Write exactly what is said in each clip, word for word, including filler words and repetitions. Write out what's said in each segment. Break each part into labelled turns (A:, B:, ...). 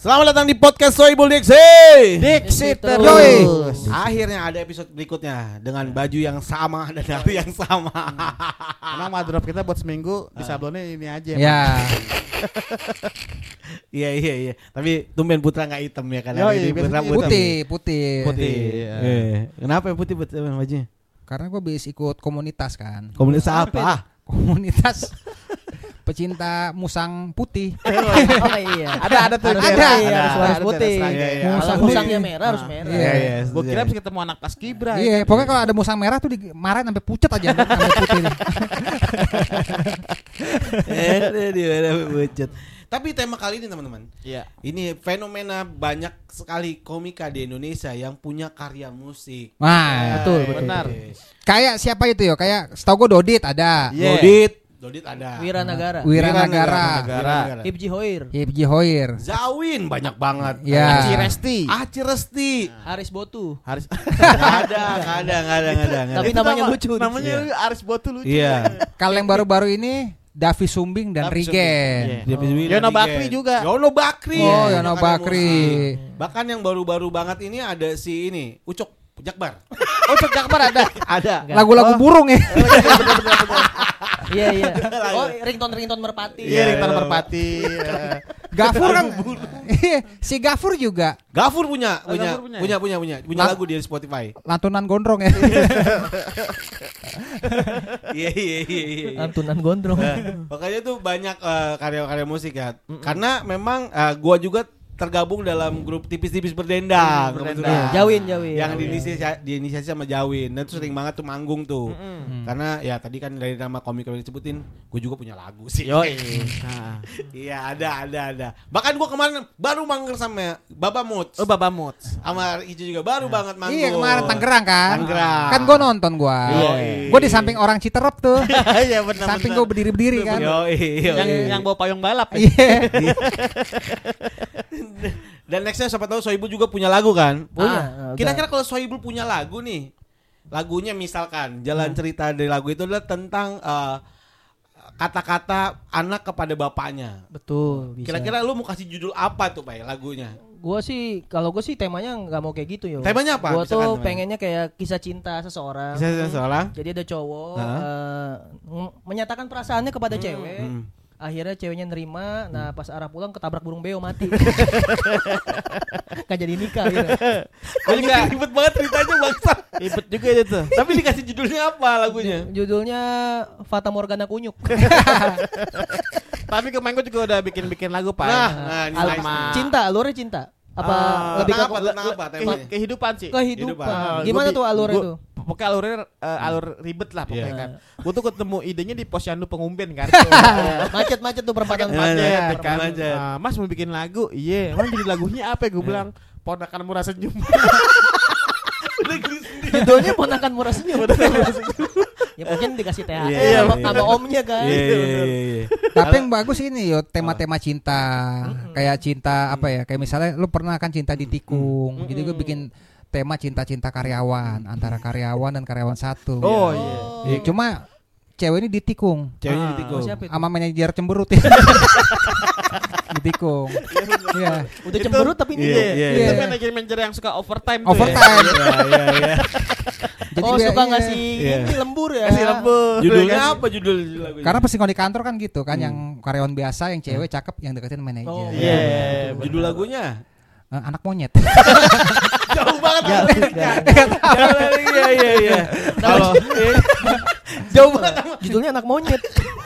A: Selamat datang di podcast Sohibul Diksi.
B: Diksi terus.
A: Yoi. Akhirnya ada episode berikutnya dengan baju yang sama dan hari yang sama.
B: Emang wardrobe kita buat seminggu di sablonnya ini aja.
C: Ya.
A: Iya iya iya. Tapi tumben Putra nggak hitam ya kan?
B: Yoi,
A: Hari ini Putra
B: biasanya
C: Putih, putih.
A: Putih.
B: Iya.
A: Eh, Kenapa ya putih putih bajunya?
C: Karena gue bisa ikut komunitas kan.
A: Komunitas apa?
C: Komunitas pecinta musang putih.
D: Oh iya.
B: Ada ada tuh.
C: Ada,
B: daerah.
D: iya, harus
B: Ada,
D: harus
B: ada
D: putih.
B: daerah serangga.
A: Iya, iya.
D: Musang
C: Musang
D: musangnya
B: putih.
D: merah harus merah.
C: Iya,
A: iya.
B: Gue kira bisa ketemu anak paskibra.
C: Iya, pokoknya kalau ada musang merah tuh dimarahin sampai pucet aja sampai putih.
A: Eh, dia ada bucut. Tapi tema kali ini teman-teman,
B: Iya.
A: ini fenomena banyak sekali komika di Indonesia yang punya karya musik.
C: Wah,
D: betul,
A: Eh,
D: betul.
B: benar.
C: kayak siapa itu ya? Kayak setahu gue Dodit ada.
B: Iya.
A: Dodit, Dodit ada.
D: Wiranagara.
C: Wiranagara.
B: Wiranagara.
D: Ibji Hoir.
C: Ibji Hoir.
A: Zawin banyak banget.
C: Ya.
B: Aci Resti.
A: Aci Resti.
D: Aris Botu.
B: Haris.
A: Nggak ada, nggak ada, nggak ada, nggak ada. nggak
D: Tapi
A: ada.
D: namanya
B: Nama-
D: lucu.
B: Namanya
A: Iya.
B: Aris Botu lucu.
A: Iya.
C: Kalau yang baru-baru ini Davi Sumbing dan
B: Davi
C: Rigen.
B: Sumbing,
A: Dia bisa bilang
B: Yono
A: Rigen.
B: Bakri juga.
A: Yono Bakri.
C: Oh,
A: Iya,
C: Yono
A: karya
C: Bakri.
A: musik. Bahkan yang baru-baru banget ini ada si ini, Ucok Jakbar.
B: Oh, Cok Jakbar ada.
A: Ada.
C: Lagu-lagu burung ya.
D: Iya iya. Oh, ringtone ringtone merpati.
B: Iya, Ringtone Merpati.
C: Gafur kan. Iya, si Gafur juga
A: Gafur punya,
B: Oh,
A: punya,
B: Gafur punya
A: punya,
B: ya?
A: punya, punya, punya
C: Lang-
A: lagu dia di Spotify.
C: lantunan gondrong ya.
A: Iya, iya, iya, iya.
D: Lantunan gondrong.
A: Nah, makanya tuh banyak eh, karya-karya musik ya. Karena memang eh, gua juga tergabung dalam grup tipis-tipis berdendang,
B: Berdendang.
A: kebetulan.
D: Jawin Jawin.
A: Yang diinisiasi, diinisiasi sama Jawin. Dan tuh sering banget tuh manggung tuh. Karena ya tadi kan dari nama komik yang disebutin, gue juga punya lagu sih.
B: Yoi. Nah.
A: Iya, ada, ada, ada. Bahkan gua kemarin baru manggung sama Baba Moods.
B: Oh, Baba Moods.
A: Sama Ijo juga baru banget manggung.
C: Iya, kemarin Tangerang kan.
A: Tangerang.
C: Kan gue nonton gua.
A: Iya.
C: Gue di samping orang Citerep tuh.
B: Iya benar.
C: Samping gue berdiri-berdiri kan.
A: Yoi, yoi.
B: Yang yang bawa payung balap. ya?
C: Iya.
A: Dan nextnya siapa tahu Sohibul juga punya lagu kan?
D: Punya.
A: Ah,
D: Ah,
A: Kira-kira kalau Sohibul punya lagu nih, lagunya misalkan jalan cerita dari lagu itu adalah tentang eh, kata-kata anak kepada bapaknya.
D: Betul. Bisa.
A: Kira-kira lu mau kasih judul apa tuh Pak lagunya?
D: Gua sih kalau gue sih temanya nggak mau kayak gitu yo.
A: Temanya apa?
D: Gua
A: Misalkan
D: tuh
A: temanya.
D: pengennya kayak kisah cinta seseorang.
A: Bisa seorang?
D: Jadi ada cowok
A: Hah?
D: eh, ng- menyatakan perasaannya kepada cewek.
A: Hmm.
D: Akhirnya ceweknya nerima. Nah pas arah pulang ketabrak burung beo mati. Gak jadi nikah gitu.
A: Gue juga ribet banget ceritanya bangsa.
B: Ribet juga itu.
A: Tapi dikasih judulnya apa lagunya?
D: Judulnya Fata Morgana Kunyuk.
B: Tapi kemarin gue juga udah bikin-bikin lagu, Pak.
A: Nah, nah ini
D: Al-
A: nice.
D: cinta, alurnya cinta. Apa
B: Ah,
D: lebih ke
A: tentang apa? Tentang apa
B: Kehi-
A: temanya?
B: kehidupan sih.
D: kehidupan?
A: Kehidupan.
D: Gimana
B: Gua bi-
D: tuh alurnya
B: gua-
D: tuh?
B: Pokoknya alurnya eh, alur ribet lah pokoknya
A: Iya.
B: kan. Gue tuh ketemu idenya di posyandu Pengumben kan.
D: Macet-macet tuh perempatan
A: Iya,
B: Macet,
A: iya,
B: ya kan.
A: macet.
B: Ah, Mas mau bikin lagu, iya. Emang jadi lagunya apa? Gue bilang ponakan murah senyum.
D: Judulnya Ponakan Murah Senyum. Ya mungkin dikasih T H R
A: Iya,
D: sama,
A: iya.
D: sama omnya kan.
A: Iya, iya, iya, iya.
C: Tapi yang bagus ini yo tema-tema cinta. Kayak cinta apa ya? Kayak misalnya lu pernah kan cinta ditikung. Jadi gue bikin tema cinta-cinta karyawan antara karyawan dan karyawan satu.
B: Oh iya.
C: Ya, cuma cewek ini ditikung
A: Ceweknya
B: Ah.
A: ditikung.
D: Oh, siapa itu?
C: sama manajer cemberut ya. Ditikung. Iya.
D: Udah cemberut tapi ini.
A: Iya, iya,
C: iya.
B: Itu manajer-manajer yang suka overtime tuh.
C: Overtime.
A: Iya, iya, iya.
C: Jadi
D: Oh
C: dia-
D: suka
C: iya.
D: ngasih
A: Iya.
D: ini lembur ya.
B: Ya. Kasih lembur.
A: Judulnya
B: Kasih-
A: apa judul lagunya?
C: Karena pasti kalau di kantor kan gitu kan, yang karyawan biasa, yang cewek cakep, yang deketin manajer.
D: Oh,
B: Iya.
A: Judul lagunya
C: Eh, anak monyet.
A: jauh banget.
D: Ya,
A: Iya, iya, iya. Kalau jauh banget sama
D: Judulnya Anak Monyet.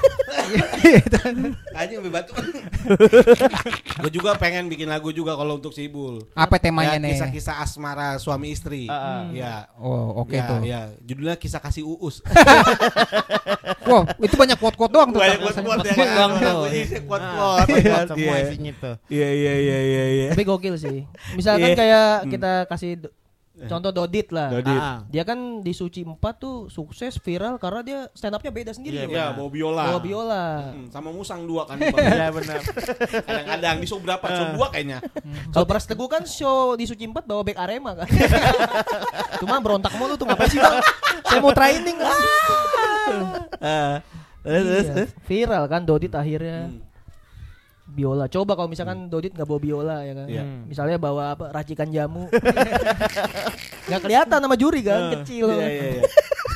A: anjing sampai batu. Gue juga pengen bikin lagu juga kalau untuk Sohibul.
C: Apa temanya
A: Ya,
C: nih?
A: kisah-kisah asmara suami istri.
B: Ah, ah.
A: Ya.
C: Oh, oke
A: ya,
C: tuh.
A: ya. Judulnya kisah kasih uus.
C: Wow, itu banyak quote-quote doang tuh.
A: Banyak
C: Kak.
A: quote-quote ya
B: Quote
A: kan.
B: doang tuh.
A: Lagunya isi
B: Ah,
A: quote-quote.
B: quote semua
A: Iya.
B: isinya tuh.
A: Iya, iya, iya, iya, iya.
D: Tapi gokil sih. Misalkan
A: Iya.
D: kayak kita kasih do- contoh Dodit lah.
A: Dodit.
B: Ah, ah.
D: Dia kan di Suci empat tuh sukses viral karena dia stand up-nya beda sendiri.
B: Iya,
D: Bang.
A: Ya, bawa biola.
D: Bawa biola.
A: Hmm, sama musang dua kan.
B: Iya benar.
A: Kadang-kadang di show berapa? Show dua kayaknya.
D: Kalau Pras Teguh kan show di Suci empat bawa back Arema kan. Cuma berontak mulu tuh ngapain sih Bang? Saya mau training. Ah.
A: Ah, terus, terus,
D: Iya.
A: terus.
D: Viral kan Dodit akhirnya.
A: Hmm.
D: biola. Coba kalau misalkan Dodit nggak bawa biola ya kan.
A: Iya.
D: Misalnya bawa apa racikan jamu. Nggak kelihatan sama juri kan, kecil.
A: Iya iya iya.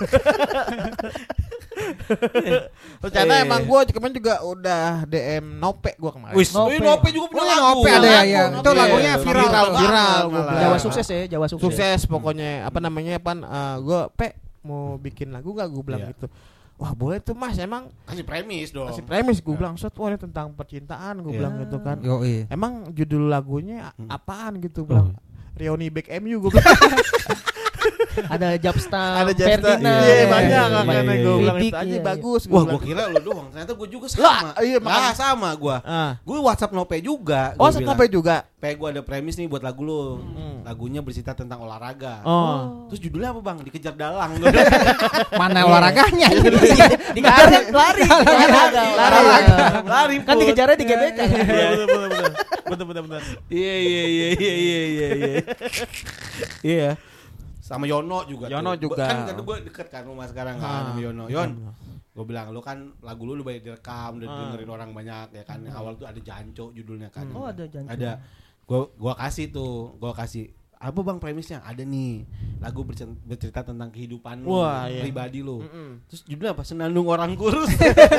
B: Ternyata
A: Eh.
B: emang gue kemarin juga udah D M Nope gue kemarin.
A: Wis,
D: Nope.
A: Nope. Nope juga punya
C: Oh,
A: lagu.
C: Nope ada ya, ya.
A: Lagu,
C: Itu
A: Nope.
C: lagunya viral.
B: Viral,
C: tuh.
B: viral,
A: malah.
B: gua
D: Jawa
B: bilang.
D: sukses ya, Jawa sukses.
B: Sukses pokoknya apa namanya pan gue pe mau bikin lagu gak gue bilang
A: Iya.
B: gitu. Wah boleh tuh mas emang
A: Kasih premis dong.
B: kasih premis gue bilang set wah ini tentang percintaan gue
A: Iya.
B: bilang gitu kan.
C: Yoi.
B: Emang judul lagunya a-
A: Hmm.
B: apaan gitu bilang. Rioni Back M U gue bilang.
D: Ada Japstam,
B: Ada Jasta.
D: Ferdinand.
B: Iya
A: Iya,
B: banyak
A: iya,
B: kan
A: iya,
B: gue
A: iya.
B: bilang
D: Fidik,
B: itu aja
D: iya,
B: bagus.
A: Wah,
B: bilang.
A: gua kira lu doang. Ternyata gua juga
B: Lah,
A: sama.
B: iya,
A: Lah,
B: makanya-
A: sama gua.
B: Ah.
A: Gue WhatsApp Nope juga.
B: Oh
A: Gua bilang,
B: sampai juga.
A: Pe, gua ada premis nih buat lagu lu.
B: Hmm.
A: Lagunya bercerita tentang olahraga.
B: Oh.
A: Terus judulnya apa, Bang? Dikejar dalang.
C: Mana olahraganya?
D: Dikejar kan lari, olahraga, olahraga.
A: Lari.
D: Kan
A: Put.
D: dikejarnya di G B K.
B: Iya betul betul betul. Betul betul betul.
A: Iya iya iya iya iya iya iya. Iya. Sama Yono juga.
B: Yono
A: tuh.
B: juga.
A: Kan kan gue deket kan rumah sekarang kan
B: Ah.
A: sama Yono. Yon. Gue bilang lu kan lagu lu udah banyak direkam, udah
B: Ah.
A: dengerin orang banyak ya kan. Awal tuh ada Janco judulnya kan.
D: Oh, ada Janco.
A: Ada. Gua gua kasih tuh, gua kasih apa Bang premisnya? Ada nih. Lagu bercerita, bercerita tentang kehidupan lu,
B: Wah, iya.
A: pribadi lu.
B: Mm-mm.
A: Terus judulnya apa? Senandung orang kurus.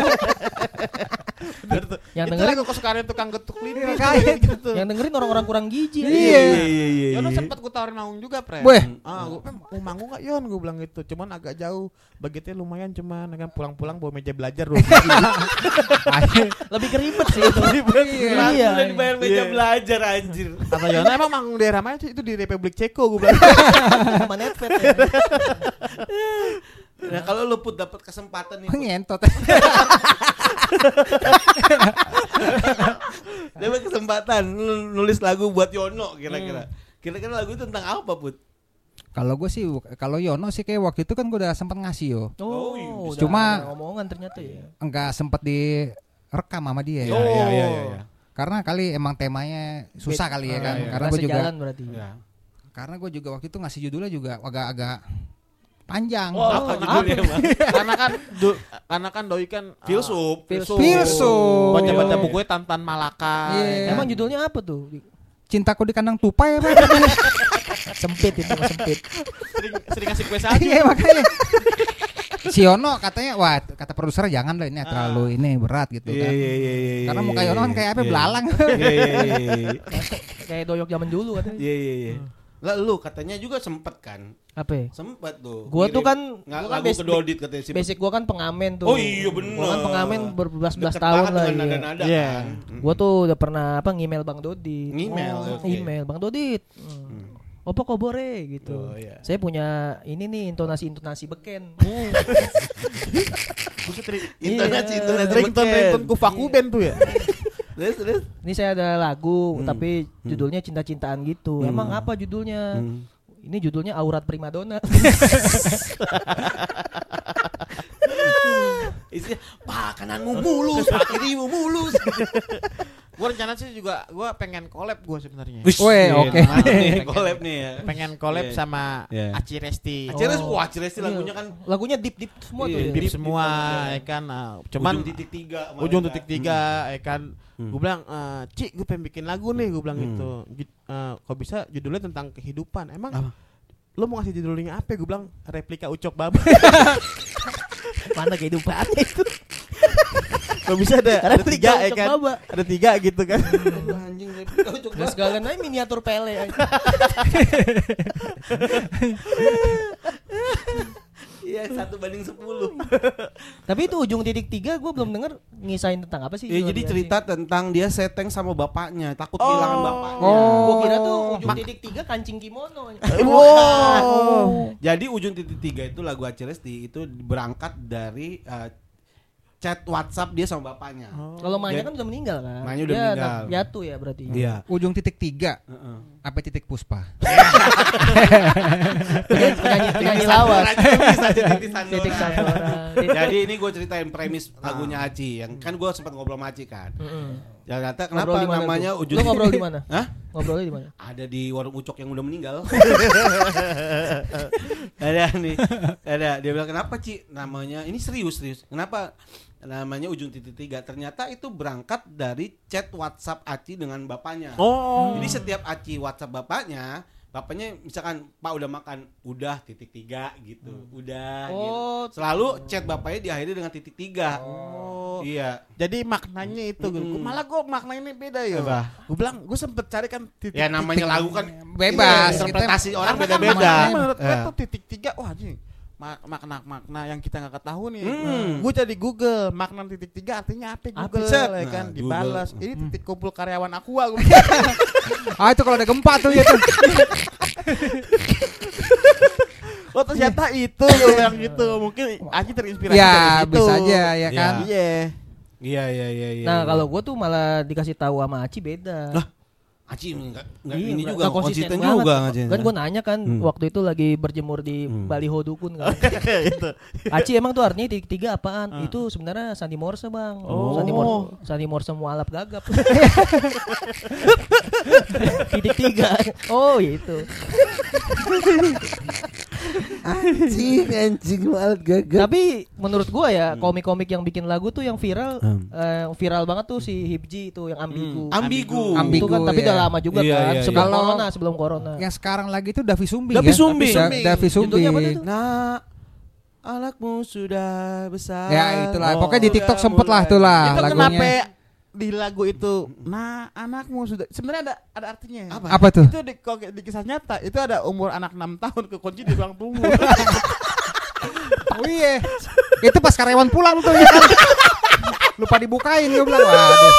D: Yang
B: Itu
D: dengerin
B: lagu kesukaan tukang getuk lidi
C: kayak
B: gitu.
D: yang dengerin orang-orang kurang gizi.
C: Iya.
A: iya iya.
B: Yono sempat gue tawarin manggung juga, Pre.
C: Weh.
B: Ah, gue mau manggung gak Yon? Gue bilang gitu. Cuman agak jauh. Budgetnya lumayan cuman kan pulang-pulang bawa meja belajar dulu.
D: Lebih keribet sih itu.
A: Iya.
D: Iya.
A: Udah dibayar meja
B: Iya.
A: belajar anjir.
B: Kata Yono emang manggung daerah mana sih? Itu di Republik Ceko gue bilang.
D: Sama Netfet ya.
A: Nah, kalau lu put dapat kesempatan nih. Put,
C: Ngentot.
A: dapat kesempatan lu nulis lagu buat Yono kira-kira. Kira-kira lagu itu tentang apa, Put?
C: Kalau gue sih, kalau Yono sih kayak waktu itu kan gue udah sempet ngasih yo.
A: Oh, iya.
D: udah
C: Cuma-
D: ada ngomongan ternyata ya.
C: Enggak sempet direkam sama dia.
A: Iya
C: ya.
A: iya iya iya.
C: Karena kali emang temanya susah kali ya kan.
A: iya.
C: Karena
D: Nggak
C: gue juga,
D: sejalan berarti.
A: Iya.
C: karena gue juga waktu itu ngasih judulnya juga agak-agak panjang.
B: Oh,
A: Apa judulnya, Bang?
B: karena kan do, karena kan doi kan ah,
A: Filsuf.
D: Filsuf.
C: Filsuf.
B: baca-baca bukunya Tantan Malaka.
C: Iya.
B: ya kan?
D: Emang judulnya apa tuh?
C: Cintaku di kandang tupai apa?
D: Sempit itu mah sempit.
B: sering sering ngasih kue salju.
C: Iya makanya. Si Yono katanya, wah kata produser jangan lah ini terlalu ini berat gitu
A: Iya
C: kan.
A: iya iya iya.
C: Karena muka Yono kan kayak apa
A: Iya.
C: belalang.
A: Iya iya iya, iya.
D: Kayak doyok zaman dulu katanya.
A: Iya iya iya. Lah lu katanya juga sempet kan?
D: Apa ya?
A: Sempet tuh.
D: Gua tuh
A: ngirim
D: kan
A: nga-
D: gua kan
A: lagu
D: basic,
A: ke Dodit katanya sih.
D: basic gua kan pengamen tuh.
A: Oh iya bener.
D: Gua kan pengamen berbelas-belas
A: Deket
D: tahun
A: banget
D: lah.
A: dengan
D: Iya.
A: nada-nada
B: Iya.
A: kan.
D: Gua tuh udah pernah apa ngemail Bang Dodit.
A: Ngemail,
D: Oh,
A: oke.
D: email Bang Dodit. Hmm. Opo kobore gitu.
A: Oh, iya.
D: Saya punya ini nih intonasi-intonasi beken.
A: Intonasi
D: Iya.
A: intonasi
B: Ringtone
A: beken.
B: ringtone Kufaku Band tuh ya.
A: Terus terus.
D: Ini saya ada lagu
A: Hmm.
D: tapi judulnya cinta-cintaan gitu.
A: Hmm.
D: Emang apa judulnya?
A: Hmm.
D: Ini judulnya Aurat Primadona.
A: Isinya, Pak kananmu mulus, Pak kirimu mulus.
B: Gue rencana sih juga gue pengen collab gue sebenarnya.
C: Weh, oke.
A: Nih, collab nih ya.
B: Pengen collab
A: Iya.
B: sama
A: Iya.
B: Aci Resti.
A: Acires,
D: Oh.
A: wah Acires lagunya kan
D: Lagunya deep-deep semua
A: Iya,
D: tuh. ya.
B: Deep
A: Deep,
B: semua
A: deep,
B: ya kan. Nah, cuman
A: ujung titik tiga. malah
B: ujung
A: kan.
B: titik tiga ya kan.
A: Hmm.
B: Gue bilang, eh, Ci gue pengen bikin lagu nih. Gue bilang
A: Hmm.
B: gitu. Git- eh, kok bisa judulnya tentang kehidupan. Emang
A: Apa?
B: lo mau ngasih judulnya apa? Gue bilang replika Ucok Baba.
D: Mana kehidupan itu?
B: Kok bisa ada ada
D: Replika
B: tiga ya
D: Ucok
B: kan?
D: Baba.
B: Ada tiga gitu kan.
A: Anjing replika Ucok
D: Terus
A: Baba.
D: sekalian aja miniatur Pele aja.
A: Iya, satu banding sepuluh.
D: Tapi itu ujung titik tiga gue belum denger ngisain tentang apa sih?
A: Ya, jadi
D: dia
A: cerita
D: sih?
A: tentang dia seteng sama bapaknya, takut kehilangan bapaknya.
C: Oh.
D: Gue kira tuh ujung titik tiga kancing kimono.
B: Wow.
A: Jadi ujung titik tiga itu lagu Aciresti itu berangkat dari uh, chat WhatsApp dia sama bapaknya.
D: Kalau Manya
A: Jadi-
D: kan udah meninggal kan?
A: Manya udah
D: Dia
A: meninggal.
D: anak piatu ya berarti.
A: Iya.
C: Ujung titik tiga,
A: Heeh.
C: apa titik puspa?
D: Penyanyi, penyanyi, penyanyi lawas.
A: Bisa jadi titik
D: Titik
A: Sandora.
D: Sandora.
A: Jadi ini gue ceritain premis lagunya Aci yang kan gue sempat ngobrol sama Aci kan.
D: Mm-mm.
A: Ternyata
D: Ngobrol
A: kenapa
D: di mana
A: namanya
D: tuh?
A: Ujung?
D: Lu ngobrol di mana?
A: Hah?
D: Ngobrolnya di mana?
A: Ada di warung Ucok yang udah meninggal. Ada nih. Ada dia bilang kenapa Ci namanya ini serius serius. Kenapa namanya Ujung titik tiga? Ternyata itu berangkat dari chat WhatsApp Aci dengan bapaknya.
B: Oh.
A: Jadi setiap Aci WhatsApp bapaknya, bapaknya misalkan Pak udah makan, udah titik tiga gitu, udah.
D: Oh.
A: Gitu. Selalu chat bapaknya diakhiri dengan titik tiga.
B: Oh.
A: Iya.
B: Jadi maknanya itu,
A: Mm-mm.
B: malah gue maknanya berbeda ya.
A: Apa?
B: Gue bilang, gue sempet cari kan titik.
A: Ya namanya lagu kan
C: Bebas,
A: iya, interpretasi
C: kita-
A: orang
B: Karena kan
A: beda-beda.
B: maknanya menurut gue
A: Eh.
B: tuh titik tiga, wah anjing. mak- makna-makna yang kita nggak ketahui nih.
A: Hmm.
B: Gue jadi Google makna titik tiga artinya apa
D: Apa?
B: Google
A: Set.
B: ya kan
A: Nah,
B: dibalas.
A: Google.
B: Ini titik kumpul karyawan Aqua. Gua.
C: Ah itu kalau ada gempa tuh gitu.
B: Oh ternyata itu gue bilang gitu. Mungkin Aci terinspirasi dari
C: Ya
B: situ.
C: bisa aja ya kan.
B: Iya.
A: Iya iya iya iya.
D: Nah, kalau gue tuh malah dikasih tahu sama Aci beda.
A: Lah, Aci enggak enggak
D: Iya,
A: ini
D: nggak-
A: juga
D: nggak
A: konsisten
D: banget.
A: juga Aci.
D: Kan gue nanya kan
A: Hmm.
D: waktu itu lagi berjemur di
A: Hmm.
D: baliho dukun kan.
B: Itu.
D: Aci emang tuh artinya titik tiga apaan?
B: Ah.
D: Itu sebenarnya Sandi Morse bang.
B: Oh.
D: Sandi Morse, Sandi Morse mualaf gagap. Titik tiga. Oh itu.
A: Anjing anjing malah gagal.
D: Tapi menurut gua ya komik-komik yang bikin lagu tuh yang viral,
A: Hmm.
D: eh, viral banget tuh si Hibji itu yang ambigu.
B: Hmm.
A: Ambigu.
C: Ambigu.
D: Itu kan tapi
C: ya.
D: udah lama juga
A: Iya,
D: kan
A: iya,
D: sebelum
C: iya.
D: corona, sebelum corona.
C: Yang sekarang lagi tuh Davi Sumbing
A: Davi
C: ya.
A: Sumbing.
C: Da- Davi
D: Judulnya apa
C: Sumbing.
D: tuh?
A: Nah, anakmu sudah besar.
C: Ya itulah.
B: Oh.
C: Pokoknya di TikTok
A: Sudah
C: sempet lah
A: mulai.
C: tuh lah
B: Itu
C: lagunya.
B: kenapa di lagu itu nah anakmu sudah sebenarnya ada ada artinya.
A: Apa?
C: Apa tuh?
B: Itu di, kok- di kisah nyata itu ada umur anak enam tahun kekunci di ruang tunggu.
C: Oh iya. Itu pas karyawan pulang tuh ya kan. Lupa dibukain gue bilang. Waduh.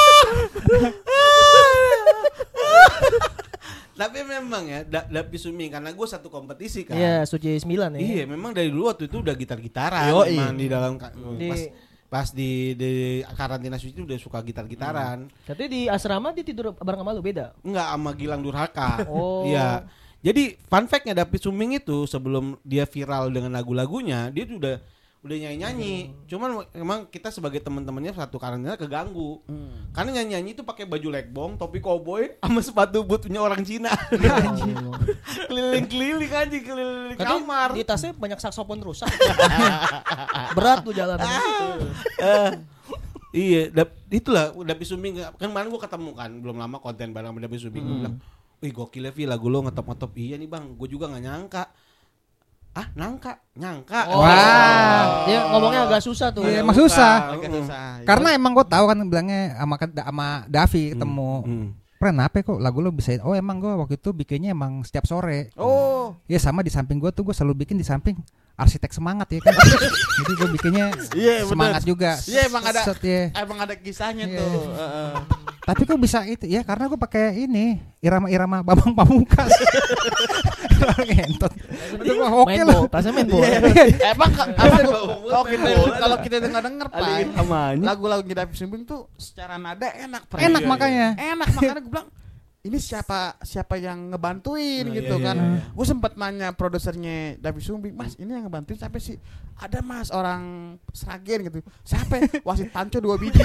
A: Tapi memang ya da- Davi Sumbing karena gue satu kompetisi kan.
D: Iya, Suci sembilan ya.
A: Iya, memang dari dulu waktu itu udah gitar-gitaran
B: Yoi.
A: memang di dalam ka-
D: Di-
A: pas pas di di karantina suci udah suka gitar-gitaran.
D: Tapi di asrama dia tidur bareng sama lu beda.
A: Enggak sama Gilang Durhaka.
D: Oh.
A: Iya. Jadi fun fact-nya Davi Sumbing itu sebelum dia viral dengan lagu-lagunya, dia tuh udah udah nyanyi-nyanyi. Cuman emang kita sebagai teman-temannya satu karantina keganggu. Karena nyanyi-nyanyi itu pakai baju legbong, topi koboi sama sepatu boot punya orang Cina. Keliling-keliling aja keliling
D: Katanya
A: kamar.
D: di tasnya banyak saksofon rusak. Berat tuh jalan.
A: Eh, iya, dap, itulah Davi Sumbing. Kan kemarin gua ketemu kan, belum lama konten bareng sama Davi Sumbing. Gua bilang, "Wih, gokil ya Vi, lagu lo ngetop-ngetop." Iya nih, Bang. Gua juga enggak nyangka. Ah, nangka, nyangka.
D: Oh.
C: Wah.
D: Dia ngomongnya agak susah tuh.
C: Iya,
A: Agak
C: emang susah.
B: Agak susah.
C: Karena emang gue tahu kan bilangnya sama sama Davi ketemu.
A: Hmm.
C: Pren apa kok lagu lo bisa? Oh emang gue waktu itu bikinnya emang setiap sore.
B: Oh,
C: Ya sama di samping gue tuh gue selalu bikin di samping arsitek semangat ya kan. Jadi gue bikinnya
B: Iya, bener.
C: semangat juga.
B: Iya, emang ada-
C: Set, ya.
B: emang ada kisahnya
C: Iya.
B: tuh. Heeh.
C: Tapi kok bisa itu ya karena gue pakai ini irama-irama Bambang Pamungkas. Ngentot. Itu mah oke
D: Main
C: lah.
D: ball, tasnya main ball.
B: Emang ka- apa tuh, kalau kita kalau kita dengar dengar
A: Ada
B: Pak,
A: irama-nya.
B: lagu-lagu Davi Sumbing tuh secara nada enak, Pak.
C: Enak
A: Iya,
C: makanya.
B: Enak makanya gue bilang ini siapa siapa yang ngebantuin
A: Nah,
B: gitu
A: iya,
B: kan.
A: iya, iya.
B: Gue sempat nanya produsernya Davi Sumbing, "Mas, ini yang ngebantuin siapa sih?" "Ada Mas, orang Sragen gitu." "Siapa?" "Wasit Panco dua biji."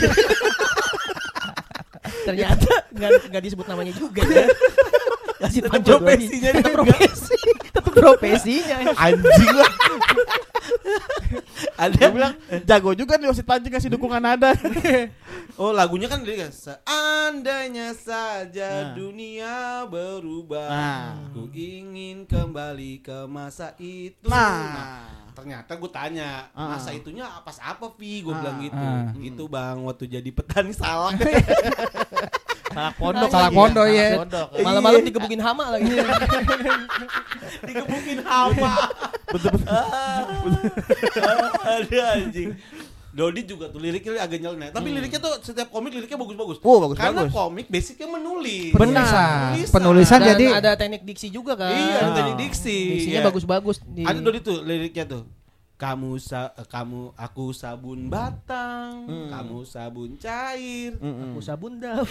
D: Ternyata nggak nggak disebut namanya juga ya. Kasih
A: Tetap
D: panjang
A: profesinya
D: tetap
A: juga.
D: profesi, tetap profesinya.
A: Anjing lah. Ada
B: Dia bilang, "Jago juga nih wasit Panco ngasih dukungan nada."
A: Oh lagunya kan dia kan seandainya saja
B: Nah.
A: dunia berubah,
B: Nah.
A: ku ingin kembali ke masa itu.
B: Nah.
A: Ternyata gue tanya
B: Ah.
A: masa itunya pas apa Vi, gue
B: Ah.
A: bilang gitu.
C: Ah.
A: Gitu bang, waktu jadi petani salak.
B: Salah pondok.
C: Salah
B: lagi
C: pondok,
B: Salah
C: iya.
B: pondok.
D: Malam-malam digebukin hama lagi.
A: Digebukin hama. Ada anjing. Dodi juga tuh liriknya agak nyeleneh. Tapi liriknya tuh setiap komik liriknya bagus-bagus.
B: Oh, bagus,
A: Karena
B: bagus.
A: komik basicnya menulis.
C: Penulisan.
A: Penulisan.
C: Penulisan
D: Dan
C: jadi
D: ada teknik diksi juga kan.
A: Iya, ada
B: Ah.
A: teknik diksi.
D: Diksinya
A: Iya.
D: bagus-bagus. Di...
A: Ada Dodi tuh liriknya tuh. Kamu sa kamu aku sabun batang,
B: Hmm.
A: kamu sabun cair.
B: Mm-mm.
D: Aku sabun dah.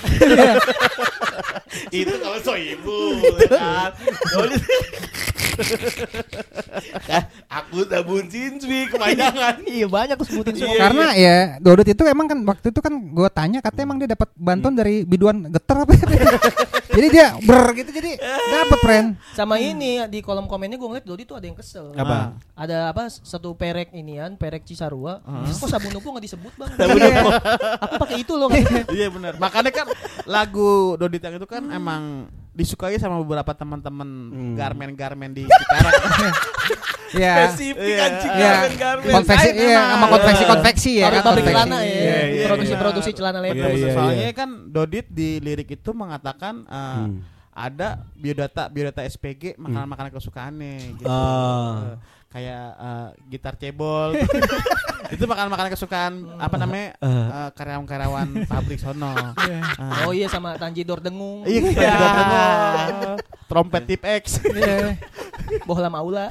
A: Itu kalau so ibu kan. Dodi- Aku tabun cincwi kepanjangan.
D: Iya banyak aku sebutin semua.
C: Karena ya Dodot itu emang kan waktu itu kan gue tanya katanya emang dia dapat bantuan dari biduan geter apa. Jadi dia ber gitu jadi dapat friend.
D: Sama ini di kolom komennya gue ngeliat Dodi tuh ada yang kesel.
A: Apa?
D: Ada apa satu perek inian, perek Cisarua. Kok sabun Upo enggak disebut, Bang? Aku pakai itu loh.
B: Iya benar. Makanya kan lagu Dodit yang itu kan emang disukai sama beberapa teman-teman
A: Hmm.
B: garmen-garmen di sekarang.
C: Iya.
A: Spesifik
B: Iya.
A: anjing
C: Iya.
A: garmen.
C: Konveksi
B: Lain
C: iya
B: emang.
C: sama konveksi-konveksi ya kan.
D: Pabrik
C: konveksi.
D: celana ya.
A: Iya, iya,
D: Produksi-produksi celana lebar.
A: Iya, iya.
B: Soalnya kan Dodit di lirik itu mengatakan uh,
A: Hmm.
B: ada biodata biodata S P G makanan-makanan kesukaannya gitu.
A: Ah.
B: Uh, kayak uh, gitar cebol. Itu makanan-makanan kesukaan apa namanya? Uh, karyawan-karyawan pabrik sono. Uh,
D: Oh iya sama Tanjidor Dengung.
B: Iya, iya. Trompet tip X.
C: Iya.
D: Bohlam Aula.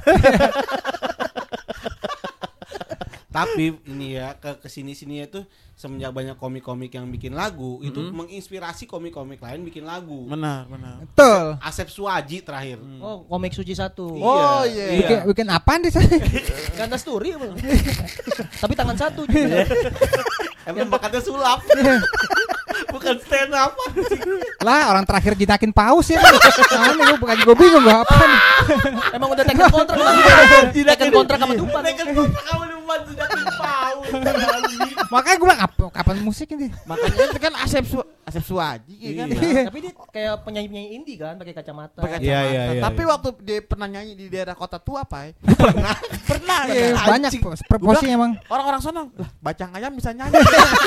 A: Tapi ini ya ke kesini sini itu semenjak banyak komik-komik yang bikin lagu itu menginspirasi komik-komik lain bikin lagu.
B: Benar, benar.
C: Betul.
A: Asep Suwaji terakhir.
D: Oh, komik suci satu.
B: Oh iya.
C: Bikin, bikin apaan di sana?
D: Ganda story apa? Tapi tangan satu juga.
A: Emang bakatnya sulap. Bukan stand up.
C: Lah orang terakhir jinakin paus ya. Aneh gue bukan gue bingung gue apa nih.
D: Emang udah teken kontrak sama teken kontrak sama Dupan.
A: Teken kontrak sama Dupan sudah paus.
C: Makanya gue bilang apa kapan musik ini?
B: Makanya itu kan Asep Su Asep Suwaji ya kan.
C: Iya.
D: Tapi dia kayak penyanyi-penyanyi indie kan pakai kacamata.
B: Pakai
A: Iya,
B: kacamata.
A: iya, iya,
B: Tapi
A: iya.
B: waktu dia pernah nyanyi di daerah kota tua, Pai. Pernah. Pernah
C: Iya,
B: ya.
C: banyak proporsi emang.
B: Orang-orang sono, lah bacang ayam bisa nyanyi.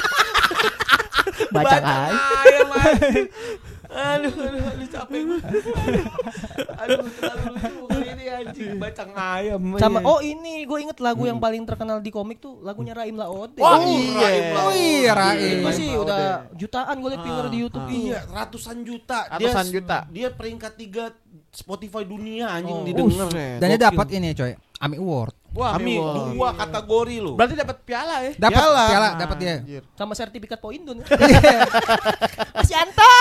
D: Baca ay.
A: Ayam anjing. Aduh, aduh, aduh capek gue. Aduh, terlalu lucu kali ini anjing bacang ayam.
D: Sama oh ini gue inget lagu yang paling terkenal di komik tuh lagunya Raim Laode.
B: Wah,
A: Oh,
B: iya.
A: Raim Laode.
C: Oh iya, Raim.
D: Itu
B: Raim
D: sih
B: Laode.
D: udah jutaan gue liat viewer di YouTube.
A: Iya, ratusan juta.
B: Ratusan
A: dia,
B: juta.
A: Dia peringkat tiga Spotify dunia anjing
D: Oh.
A: didengar.
B: Buset.
C: Dan dia
A: Gokil.
C: dapat ini coy, AMI Award.
B: Wah,
A: Kami
B: Award.
A: dua kategori loh.
B: Berarti dapat piala ya?
C: Dapat
A: Piala.
C: piala, dapat dia.
B: Anjir.
D: Sama sertifikat Poindun. Masih Anta.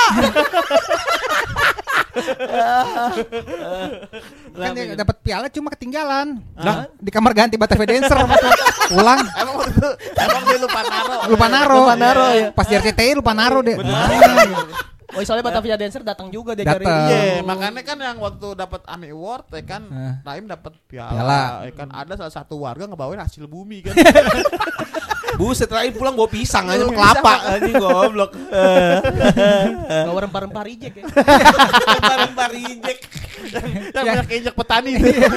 C: Kan dia dapat piala cuma ketinggalan.
B: Lah?
C: Di kamar ganti Batavi Dancer pulang
B: Emang waktu itu emang dia lupa naro.
C: lupa naro.
D: Lupa naro, ya.
C: Pas di R C T I lupa naro deh.
D: Oh soalnya Batavia Dancer datang juga dia cari.
C: Datang.
B: Iya, makanya kan yang waktu dapat AMI Award ya kan,
C: Eh.
B: Raim dapat piala.
C: Piala.
B: Ya kan ada salah satu warga ngebawain hasil bumi kan.
A: Buset, terakhir pulang bawa pisang aja sama kelapa anjing goblok.
D: Bawa rempah-rempah reject ya.
A: Barang-barang reject.
B: Yang banyak injek petani.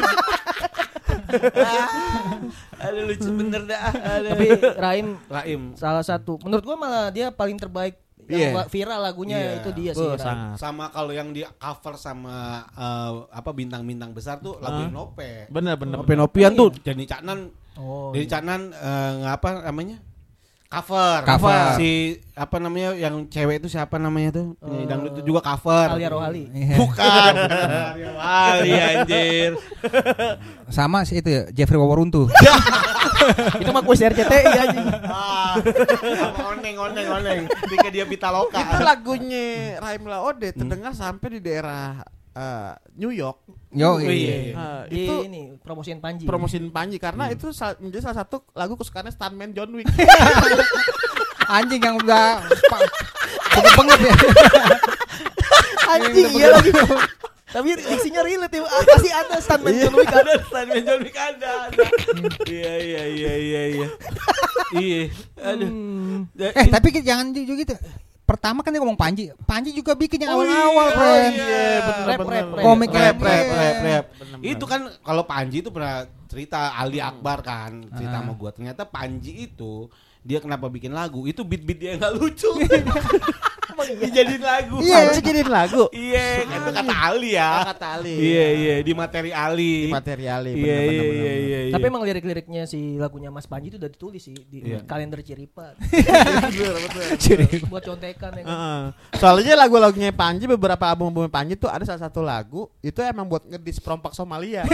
A: Aduh lucu bener dah. Aduh.
D: Tapi Raim
A: Raim.
D: salah satu menurut gua malah dia paling terbaik yang
B: Iya.
D: viral lagunya
A: Iya.
D: itu dia sih.
B: Oh,
D: Raim.
B: sangat.
A: Sama kalau yang di cover sama eh, apa bintang-bintang besar tuh lagu Nope.
B: Bener bener.
A: Nope-nopian tuh Denny Caknan.
D: Oh.
A: Denny Caknan eh, ngapa namanya? Cover.
C: Cover.
A: Si apa namanya yang cewek itu siapa namanya tuh? Penyanyi
D: Eh,
A: dangdut itu juga cover.
D: Alia Rohali.
C: Iya.
A: Bukan. Alia anjir.
C: Sama sih itu ya, Jeffrey Waworuntu.
D: Itu mah kuis R C T I aja.
A: Ah, sama oneng oneng oneng. Ketika dia Pitaloka.
B: Itu lagunya Raim Laode terdengar sampai di daerah eh, New York.
C: Yo,
A: Oh, iya.
B: Eh,
D: Di
B: itu
D: ini promosiin Panji.
B: promosiin Panji karena itu sal- menjadi salah satu lagu kesukaannya stuntman John Wick.
C: anjing yang udah banget ya.
D: Anjing iya lagi. Tapi diksinya relate ya. Ah, pasti ada stuntman John Wick ada.
A: Stuntman John Wick ada. ada. Iya iya iya iya iya. Iya. Aduh. Da-
C: Eh tapi jangan juga gitu. Pertama kan dia ngomong Panji. Panji juga bikin yang
A: Oh,
C: awal-awal,
A: iya,
C: friend.
A: iya, bener,
D: Rap,
A: bener.
D: rap, rap.
C: Komik
A: rap,
C: rap,
A: rap,
C: iya.
A: rap, rap.
B: Bener,
A: Itu kan kalau Panji itu pernah cerita Ali Akbar kan cerita
C: Ah.
A: sama gua. Ternyata Panji itu dia kenapa bikin lagu itu beat-beat dia nggak lucu. Dijadiin lagu.
C: Iya.
B: Panji jadiin lagu.
A: Iya, itu kata Ali ya.
B: Kata Ali.
A: Iya iya di materi Ali.
B: Materiali.
A: Iya iya iya iya.
D: Tapi emang lirik-liriknya si lagunya Mas Panji itu udah ditulis sih di
A: Iya.
D: kalender Ciripat.
B: betul betul.
D: Buat contekan ya kan.
B: Heeh. Soalnya lagu-lagunya Panji beberapa album-album Panji tuh ada salah satu lagu itu emang buat ngedis perompak Somalia.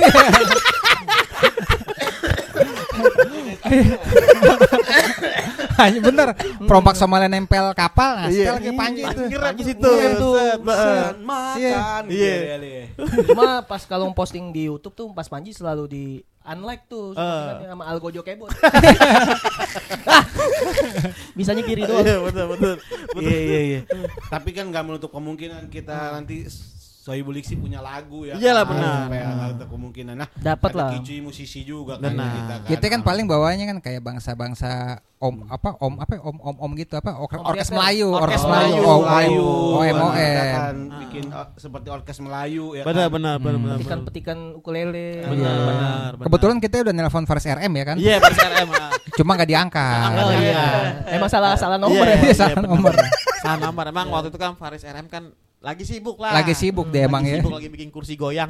C: Anjing bener. Perompak Somalia nempel kapal, nah
B: Iya.
C: setel kayak Panji itu.
B: Panji situ.
C: Iya, tuh.
B: Set,
A: Makan,
B: heeh.
C: Iya.
A: makan.
B: Iya.
A: Iya.
D: Cuma pas kalau posting di YouTube tuh Mas Panji selalu di unlike tuh
B: Eh.
D: uh. sama Algo Jokebot. Bisanya kiri doang.
B: Iya betul betul.
A: Iya iya iya. Tapi kan nggak menutup kemungkinan kita nanti Sohibul Ikhsi punya lagu ya.
B: Iyalah,
A: kan?
B: benar.
A: Supaya nggak menutup kemungkinan. Nah,
D: Dapat
A: ada
D: lah.
A: Kicuy musisi juga kan
B: Benar.
A: kita kan.
C: Kita kan paling bawanya kan kayak bangsa-bangsa om apa om apa om om om gitu apa Or-
D: Om
C: orkes
D: Riasel.
C: Melayu,
B: Orkes
C: orkes
B: Melayu.
C: Melayu, oh,
A: Melayu.
C: O M O
A: Kita
C: M.
A: kan bikin uh, seperti orkes Melayu ya.
B: Benar
A: kan?
B: benar benar benar.
D: Petikan-petikan ukulele.
B: Benar
C: Iya.
B: benar. benar.
C: Kebetulan kita udah nelpon Faris R M ya kan,
B: Iya Faris R M. ah.
C: cuma nggak diangkat.
D: Oh iya. Emang salah salah nomor
B: Iya,
D: ya.
C: Iya, salah
B: benar,
C: nomor.
B: benar. Salah nomor. Emang waktu itu kan Faris R M kan lagi sibuk lah.
C: Lagi sibuk dia emang
B: Lagi
C: ya.
B: Sibuk lagi bikin kursi goyang.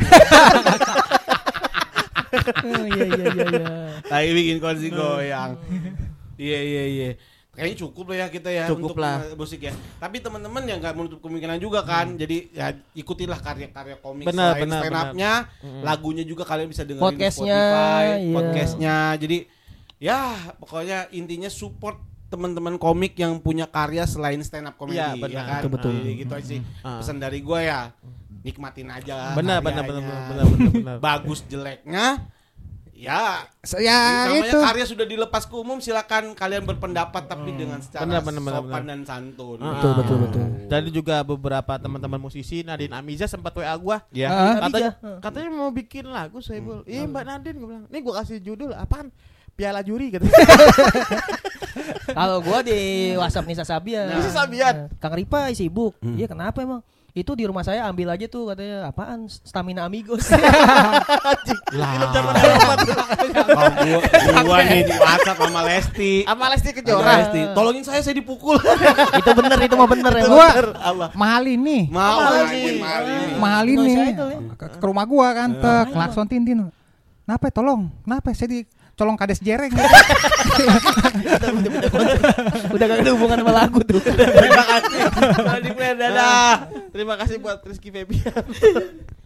D: Oh, iya iya iya iya.
A: Lagi bikin kursi goyang. Iya iya iya. Kayaknya cukup lah ya kita ya
B: Cukup
A: untuk
B: lah.
A: uh, musik ya. Tapi teman-teman yang nggak menutup kemungkinan juga kan. Jadi ya ikutilah karya-karya komik
B: Benar,
A: selain
B: benar,
A: stand up-nya,
B: Mm.
A: lagunya juga kalian bisa dengerin
D: Podcastnya,
A: di Spotify,
D: iya.
A: podcastnya. Jadi ya pokoknya intinya support teman-teman komik yang punya karya selain stand up comedy
B: Iya,
A: ya
B: benar.
A: kan.
D: Betul, betul.
A: Jadi gitu aja sih.
B: Ah.
A: Pesan dari gua ya nikmatin aja.
B: Benar benar benar
A: karyanya.
B: benar benar benar.
A: Bagus jeleknya ya
C: Se- Ya
A: namanya
C: itu.
A: karya sudah dilepas ke umum, silakan kalian berpendapat tapi dengan secara
B: Benar, benar, benar,
A: sopan
B: benar.
A: dan santun.
B: Ah.
D: Betul, betul, betul.
B: Dan juga beberapa teman-teman musisi Nadine Amiza sempat W A gua.
A: Ya.
C: Ah.
B: Katanya,
D: Amiza.
B: katanya mau bikin lagu Sohibul. Iya Mbak Nadine gue bilang. Nih gua kasih judul apaan? Piala Juri katanya.
D: Kalau gua di WhatsApp Nisa Sabian.
B: Nisa Sabian.
D: Kang Ripa sibuk.
A: Hmm.
D: Iya kenapa emang? Itu di rumah saya ambil aja tuh katanya apaan? Stamina Amigos.
A: Lah. Kalau gua, gua nih di WhatsApp sama Lesti.
B: Sama Lesti
A: Sama
B: Kejora.
A: Lesti. Tolongin saya, saya dipukul.
D: Itu bener, itu mah bener ya.
C: Gua
A: Allah.
C: mahal ini,
A: Mau
B: Mahal
A: lagi,
B: ini.
A: mahal ini.
C: mahal ini.
D: Indonesia Idol ya.
C: Ke, ke rumah gua kan, tek, klakson Tintin. Kenapa? Tolong, kenapa? Saya di colong kades jereng.
D: Udah gak ada hubungan sama lagu tuh.
A: Terima kasih. Dadah.
B: Terima kasih buat Rizky Febian.